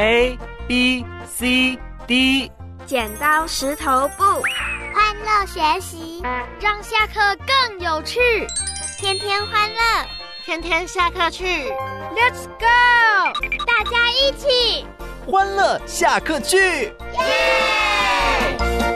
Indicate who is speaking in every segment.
Speaker 1: A B C D。
Speaker 2: 剪刀石头布，
Speaker 3: 欢乐学习，
Speaker 4: 让下课更有趣。
Speaker 3: 天天欢乐，
Speaker 4: 天天下课去。
Speaker 2: Let's go！
Speaker 3: 大家一起
Speaker 1: 欢乐下课去，耶！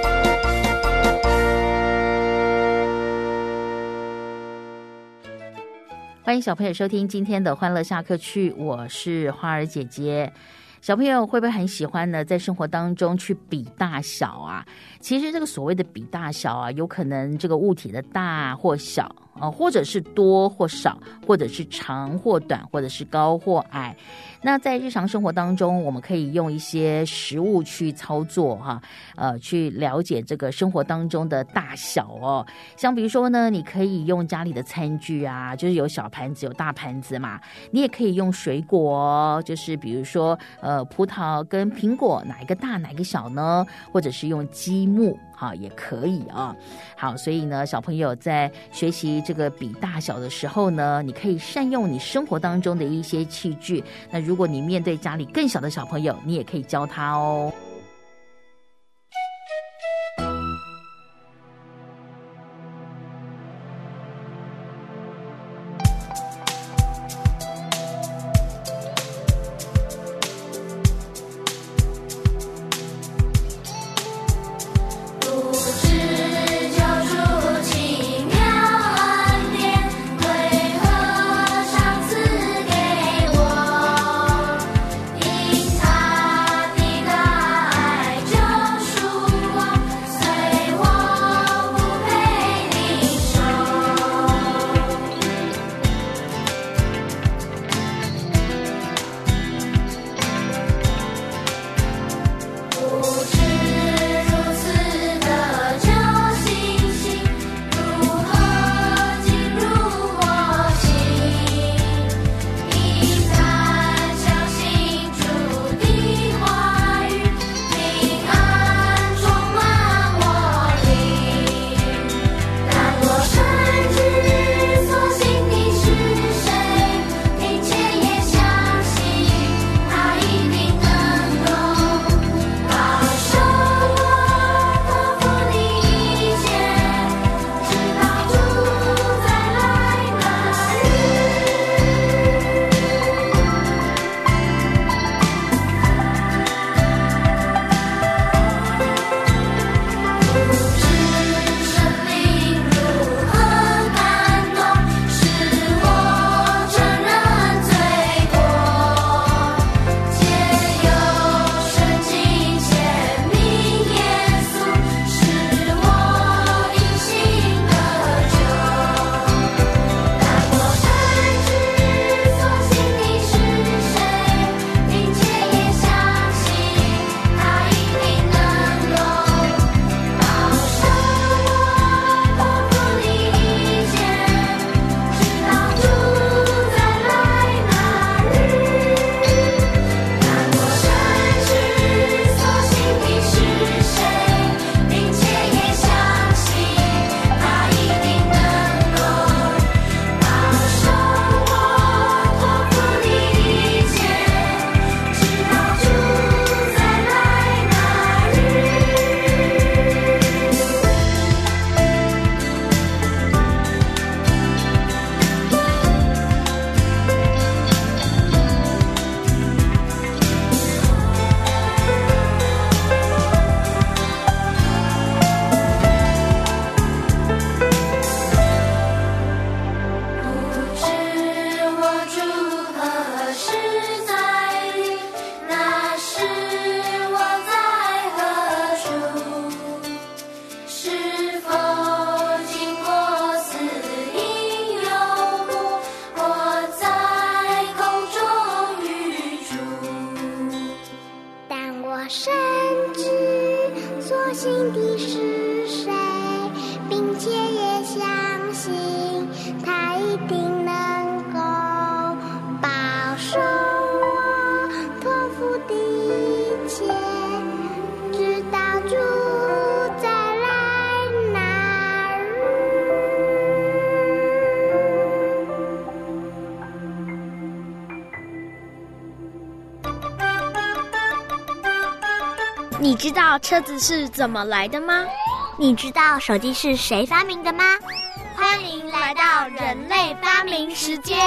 Speaker 5: 欢迎小朋友收听今天的欢乐下课去，我是花儿姐姐。小朋友会不会很喜欢呢？在生活当中去比大小啊？其实这个所谓的比大小啊，有可能这个物体的大或小或者是多或少，或者是长或短，或者是高或矮。那在日常生活当中，我们可以用一些实物去操作去了解这个生活当中的大小哦。像比如说呢，你可以用家里的餐具啊，就是有小盘子有大盘子嘛。你也可以用水果，就是比如说葡萄跟苹果哪一个大哪一个小呢？或者是用积木也可以啊。好，所以呢，小朋友在学习这个比大小的时候呢，你可以善用你生活当中的一些器具。那如果你面对家里更小的小朋友，你也可以教他哦。
Speaker 2: 你知道车子是怎么来的吗？
Speaker 3: 你知道手机是谁发明的吗？欢迎来到人类发明时间。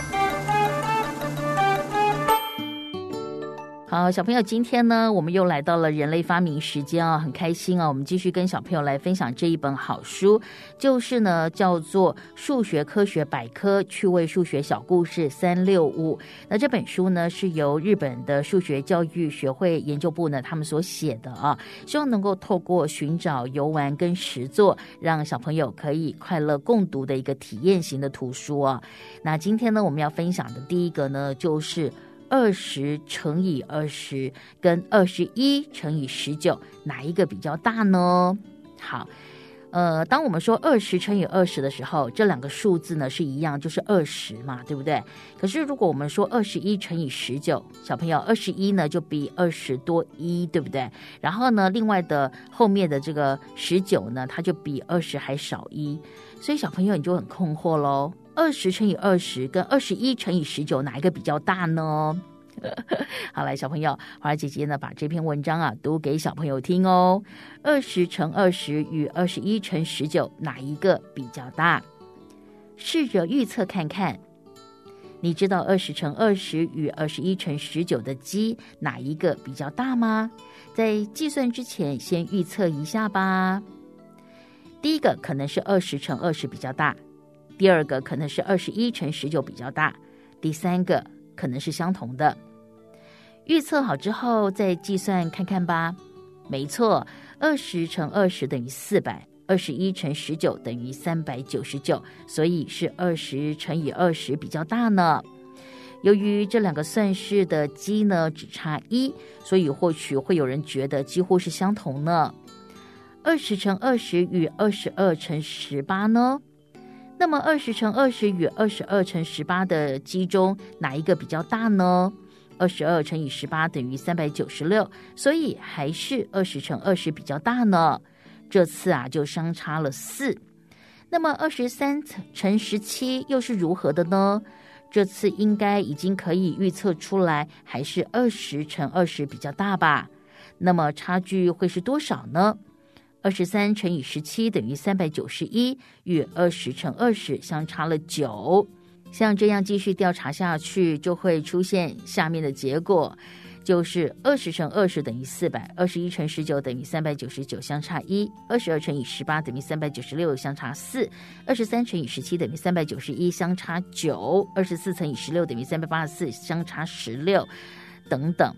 Speaker 5: 好，小朋友，今天呢，我们又来到了人类发明时间啊，很开心啊！我们继续跟小朋友来分享这一本好书，就是呢，叫做《数学科学百科趣味数学小故事365》。那这本书呢，是由日本的数学教育学会研究部呢他们所写的啊，希望能够透过寻找、游玩跟实作，让小朋友可以快乐共读的一个体验型的图书啊。那今天呢，我们要分享的第一个呢，就是20乘以20跟21乘以19哪一个比较大呢？好，当我们说20乘以20的时候，这两个数字呢是一样，就是20嘛，对不对？可是如果我们说21乘以19，小朋友21呢就比20多1，对不对？然后呢，另外的后面的这个19呢，它就比20还少1，所以小朋友你就很困惑咯。20乘以20跟21乘以19哪一个比较大呢？好，来小朋友，花儿姐姐呢把这篇文章啊读给小朋友听哦。20乘20与21乘19哪一个比较大？试着预测看看。你知道20乘20与21乘19的积哪一个比较大吗？在计算之前先预测一下吧。第一个可能是20乘20比较大，第二个可能是21乘19比较大，第三个可能是相同的。预测好之后再计算看看吧。没错，20乘20等于400，21乘19等于399，所以是20乘以20比较大呢。由于这两个算式的积呢只差1，所以或许会有人觉得几乎是相同呢。20乘20与22乘18呢？那么20乘20与22乘18的积中哪一个比较大呢？22乘以18等于396，所以还是20乘20比较大呢。这次啊就相差了4。那么23乘17又是如何的呢？这次应该已经可以预测出来，还是20乘20比较大吧？那么差距会是多少呢？23乘以17等于391，与20乘20相差了9。像这样继续调查下去，就会出现下面的结果，就是20乘20等于400，21乘19等于399，相差1；22乘以18等于396，相差4；23乘以17等于391，相差9；24乘以16等于384，相差16，等等。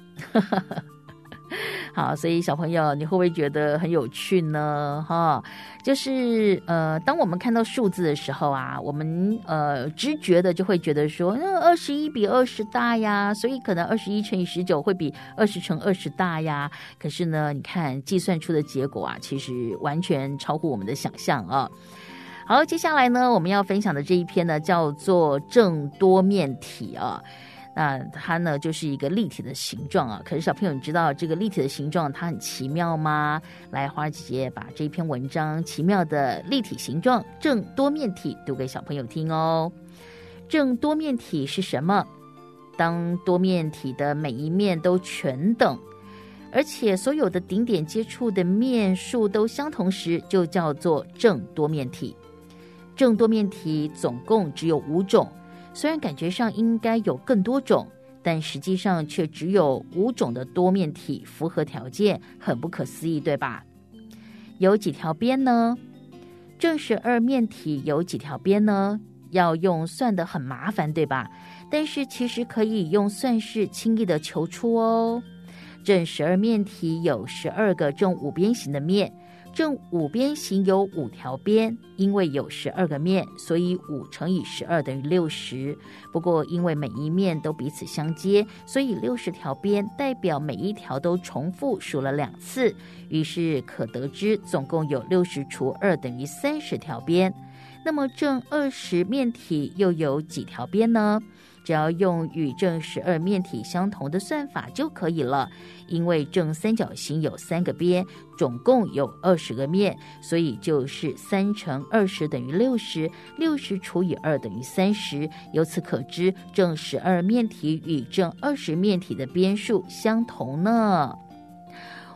Speaker 5: 好，所以小朋友，你会不会觉得很有趣呢？就是当我们看到数字的时候啊，我们直觉的就会觉得说，21比20大呀，所以可能21乘以19会比20乘20大呀。可是呢，你看计算出的结果啊，其实完全超乎我们的想象啊。好，接下来呢，我们要分享的这一篇呢，叫做正多面体啊。那它呢就是一个立体的形状啊，可是小朋友你知道这个立体的形状它很奇妙吗？来，花儿姐姐把这篇文章奇妙的立体形状正多面体读给小朋友听哦。正多面体是什么？当多面体的每一面都全等，而且所有的顶点接触的面数都相同时，就叫做正多面体。正多面体总共只有5种，虽然感觉上应该有更多种，但实际上却只有5种的多面体符合条件，很不可思议，对吧？有几条边呢？正12面体有几条边呢？要用算的很麻烦，对吧？但是其实可以用算式轻易的求出哦。正12面体有12个正五边形的面，正五边形有5条边，因为有12个面，所以5乘以12等于60。不过因为每一面都彼此相接，所以60条边代表每一条都重复数了2次，于是可得知总共有60除2等于30条边。那么正20面体又有几条边呢？只要用与正12面体相同的算法就可以了，因为正三角形有3个边，总共有20个面，所以就是3乘20等于60，60除以2等于30。由此可知，正12面体与正20面体的边数相同呢。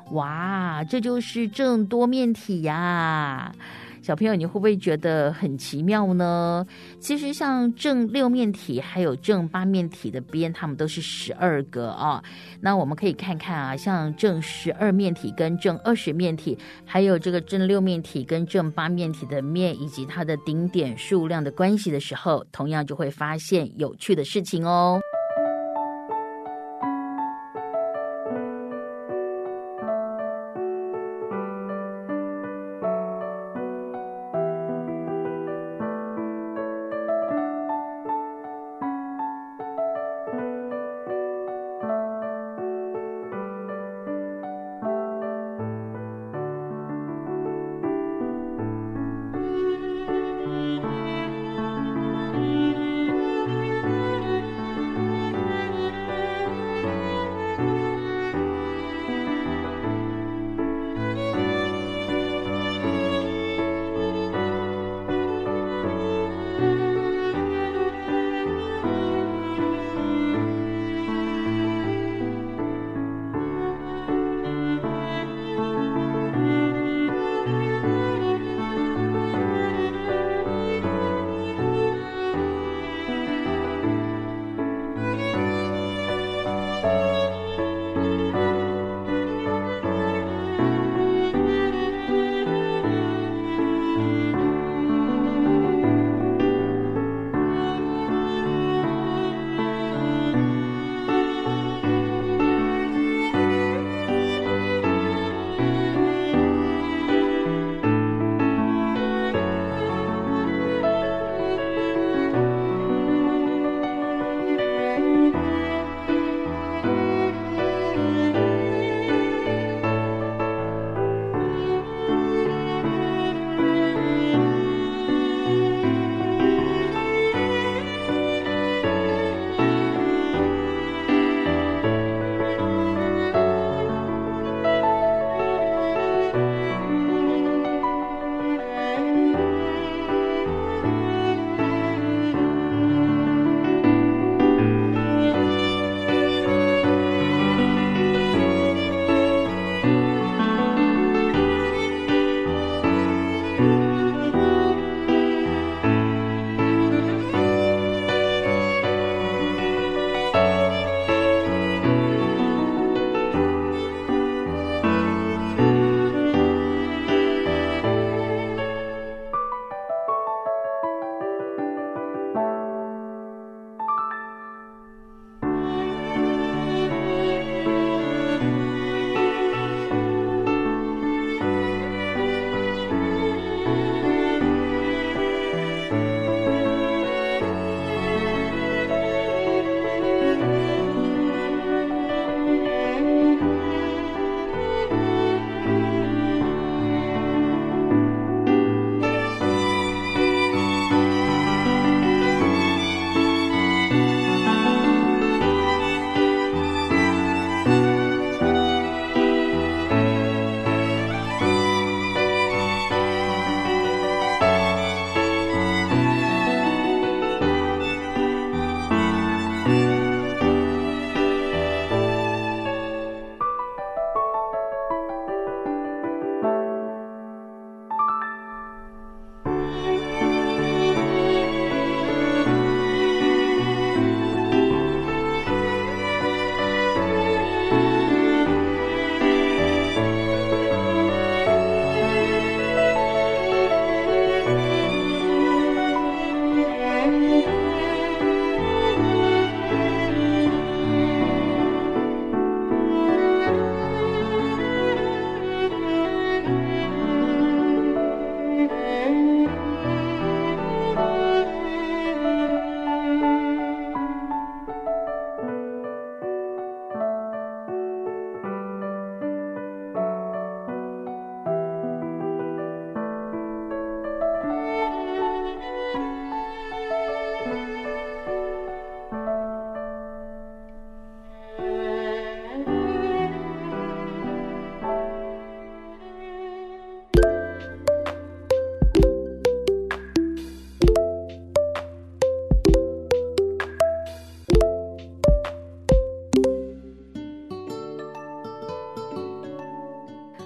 Speaker 5: 哇，这就是正多面体呀！小朋友，你会不会觉得很奇妙呢？其实像正六面体还有正八面体的边，它们都是12个啊。那我们可以看看啊，像正12面体跟正20面体，还有这个正六面体跟正八面体的面以及它的顶点数量的关系的时候，同样就会发现有趣的事情哦。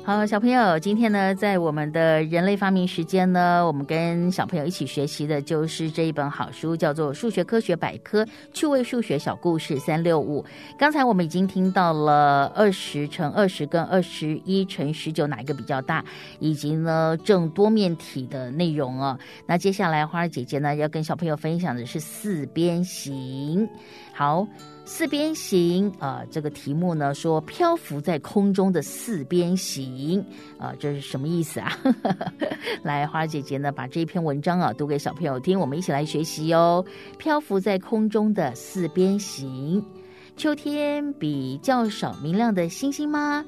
Speaker 5: 好，小朋友，今天呢，在我们的人类发明时间呢，我们跟小朋友一起学习的就是这一本好书，叫做《数学科学百科趣味数学小故事365》。刚才我们已经听到了20乘20跟21乘19哪一个比较大，以及呢正多面体的内容哦。那接下来花儿姐姐呢要跟小朋友分享的是四边形。好。四边形这个题目呢说漂浮在空中的四边形这是什么意思啊？来，花儿姐姐呢把这篇文章读给小朋友听，我们一起来学习哦。漂浮在空中的四边形。秋天比较少明亮的星星吗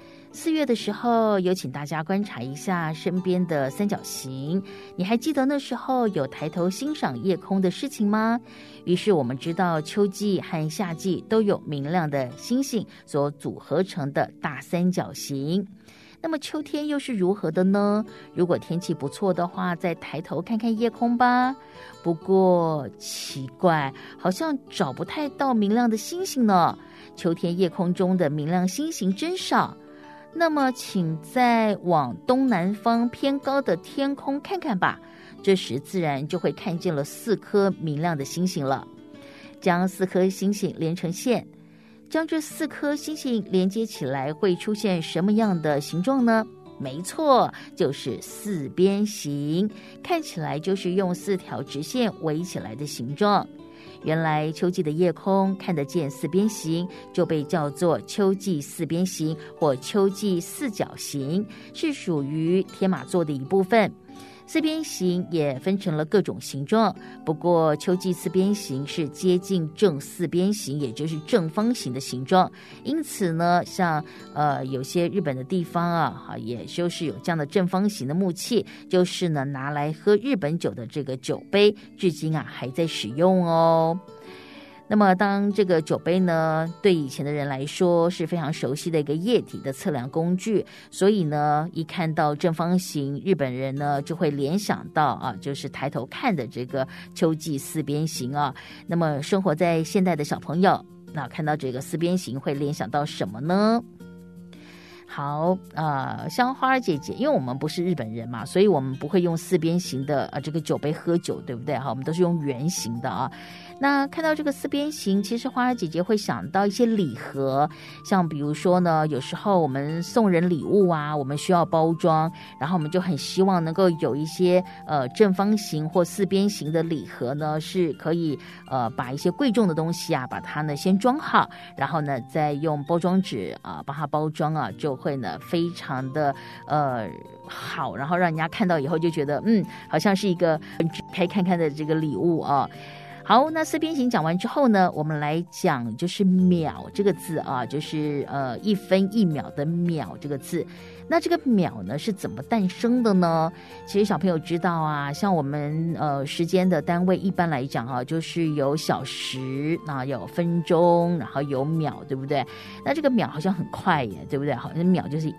Speaker 5: ？4月的时候，有请大家观察一下身边的三角形，你还记得那时候有抬头欣赏夜空的事情吗？于是我们知道秋季和夏季都有明亮的星星所组合成的大三角形。那么秋天又是如何的呢？如果天气不错的话，再抬头看看夜空吧。不过奇怪，好像找不太到明亮的星星呢。秋天夜空中的明亮星星真少。那么请再往东南方偏高的天空看看吧，这时自然就会看见了4颗明亮的星星了。将4颗星星连成线，将这4颗星星连接起来会出现什么样的形状呢？没错，就是四边形，看起来就是用4条直线围起来的形状。原来秋季的夜空看得见四边形，就被叫做秋季四边形或秋季四角形，是属于天马座的一部分。四边形也分成了各种形状，不过秋季四边形是接近正四边形，也就是正方形的形状。因此呢，像有些日本的地方也就是有这样的正方形的木器，就是呢拿来喝日本酒的这个酒杯，至今还在使用哦。那么当这个酒杯呢，对以前的人来说是非常熟悉的一个液体的测量工具，所以呢一看到正方形，日本人呢就会联想到就是抬头看的这个秋季四边形啊。那么生活在现代的小朋友，那看到这个四边形会联想到什么呢？好，像花儿姐姐，因为我们不是日本人嘛，所以我们不会用四边形的这个酒杯喝酒，对不对？我们都是用圆形的啊。那看到这个四边形，其实花儿姐姐会想到一些礼盒，像比如说呢，有时候我们送人礼物我们需要包装，然后我们就很希望能够有一些正方形或四边形的礼盒呢，是可以把一些贵重的东西把它呢先装好，然后呢再用包装纸把它包装就会呢非常的好，然后让人家看到以后就觉得好像是一个可以看看的这个礼物好，那四边形讲完之后呢，我们来讲就是秒这个字就是1分1秒的秒这个字。那这个秒呢是怎么诞生的呢？其实小朋友知道像我们时间的单位一般来讲就是有小时，有分钟，然后有秒，对不对？那这个秒好像很快耶，对不对？好像秒就是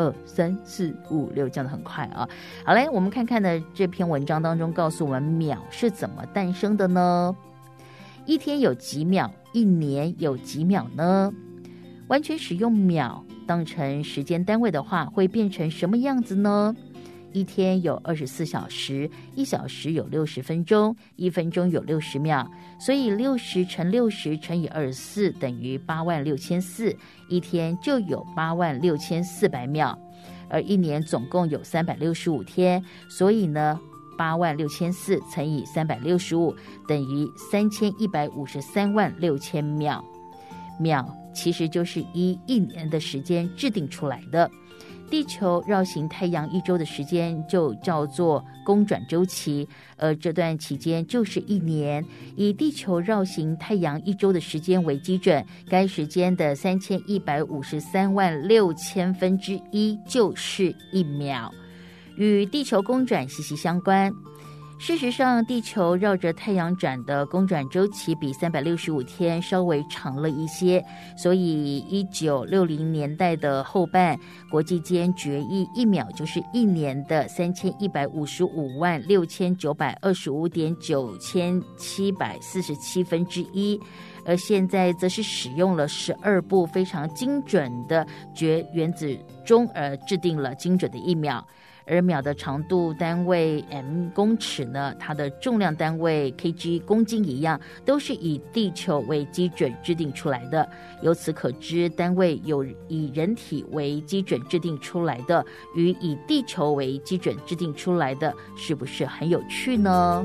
Speaker 5: 1、2、3、4、5、6这样的很快好嘞，我们看看呢这篇文章当中告诉我们秒是怎么诞生的呢？一天有几秒，一年有几秒呢？完全使用秒当成时间单位的话，会变成什么样子呢？一天有24小时，1小时有60分钟，1分钟有60秒，所以60乘60乘以24等于86400，一天就有86400秒。而一年总共有365天，所以呢86400乘以365等于31536000秒。秒其实就是以一年的时间制定出来的。地球绕行太阳一周的时间就叫做公转周期，而这段期间就是一年。以地球绕行太阳一周的时间为基准，该时间的31536000分之一就是1秒，与地球公转息息相关。事实上，地球绕着太阳转的公转周期比365天稍微长了一些，所以1960年代的后半，国际间决议1秒就是一年的31556925.9747分之一， 而现在则是使用了12部非常精准的绝原子钟而制定了精准的1秒。而秒的长度单位 m 公尺呢，它的重量单位 kg 公斤一样，都是以地球为基准制定出来的。由此可知，单位有以人体为基准制定出来的，与以地球为基准制定出来的，是不是很有趣呢？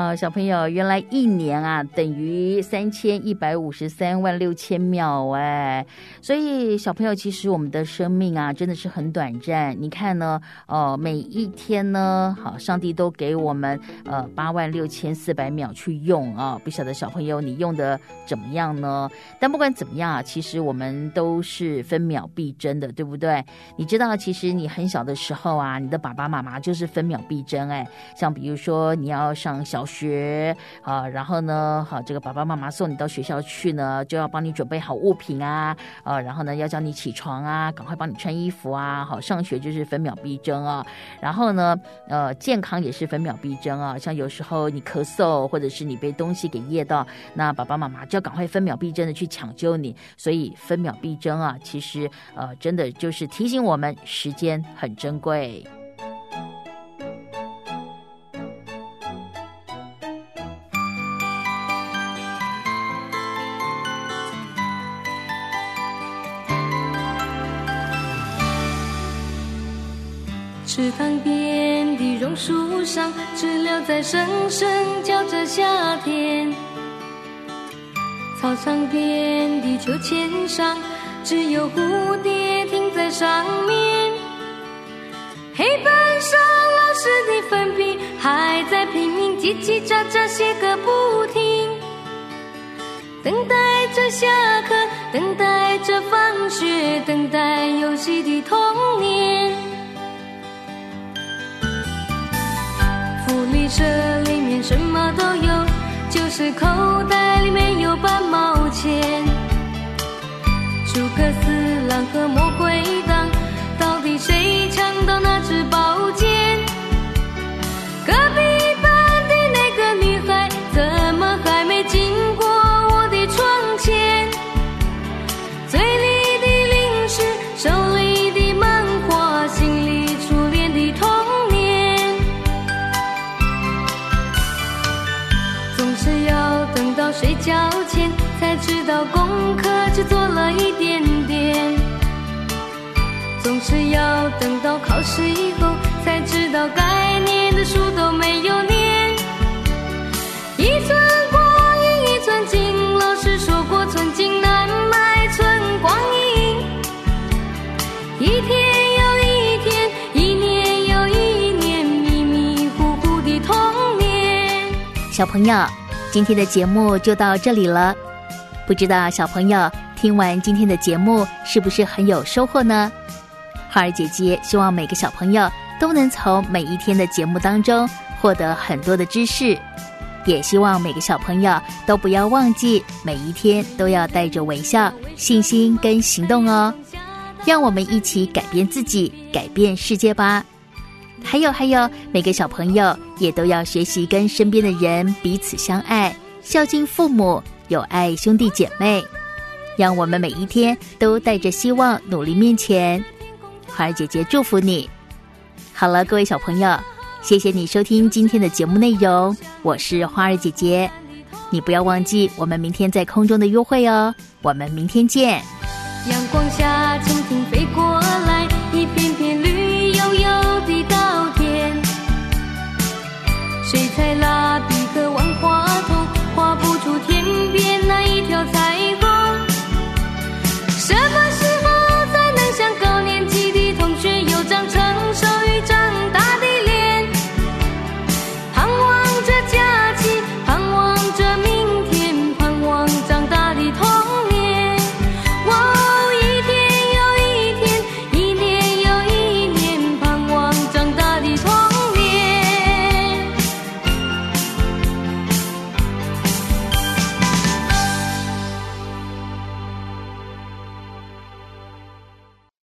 Speaker 5: 小朋友，原来一年啊等于31536000秒哎，所以小朋友，其实我们的生命啊真的是很短暂。你看呢，每一天呢，好，上帝都给我们86400秒去用啊，不晓得小朋友你用的怎么样呢？但不管怎么样啊，其实我们都是分秒必争的，对不对？你知道，其实你很小的时候啊，你的爸爸妈妈就是分秒必争哎，像比如说你要上小学啊，然后呢，好，这个爸爸妈妈送你到学校去呢，就要帮你准备好物品啊，然后呢要叫你起床啊，赶快帮你穿衣服啊，好，上学就是分秒必争啊，然后呢，健康也是分秒必争啊，像有时候你咳嗽或者是你被东西给噎到，那爸爸妈妈就要赶快分秒必争的去抢救你，所以分秒必争啊，其实真的就是提醒我们时间很珍贵。
Speaker 6: 池塘边的榕树上，知了在声声叫着夏天。操场边的秋千上，只有蝴蝶停在上面。黑板上老师的粉笔还在拼命叽叽喳喳写个不停，等待着下课，等待着放学，等待游戏的童年。福利社里面什么都有，就是口袋里面有半毛钱。诸葛四郎和魔鬼党，到底谁抢到那支宝剑？隔壁班的那个女孩，怎么还没经过我的窗前？嘴里的零食，手里的漫画，心里初恋的童年。总是要等到睡觉前，才知道功课只做了一点点。总是要等到考试以后，才知道该念的书都没有念。一寸光阴一寸金，老师说过寸金难买寸光阴。一天又一天，一年又一年，迷迷糊糊的童年。
Speaker 7: 小朋友，今天的节目就到这里了。不知道小朋友听完今天的节目是不是很有收获呢？花儿姐姐希望每个小朋友都能从每一天的节目当中获得很多的知识，也希望每个小朋友都不要忘记每一天都要带着微笑、信心跟行动哦。让我们一起改变自己，改变世界吧。还有，每个小朋友也都要学习跟身边的人彼此相爱，孝敬父母，有爱兄弟姐妹。让我们每一天都带着希望努力面前。花儿姐姐祝福你。好了，各位小朋友，谢谢你收听今天的节目内容，我是花儿姐姐。你不要忘记我们明天在空中的约会哦，我们明天见。
Speaker 6: 阳光下蜻蜓飞过来，一片片绿油油的稻田。水彩蜡笔和万花筒画不出天边那一条彩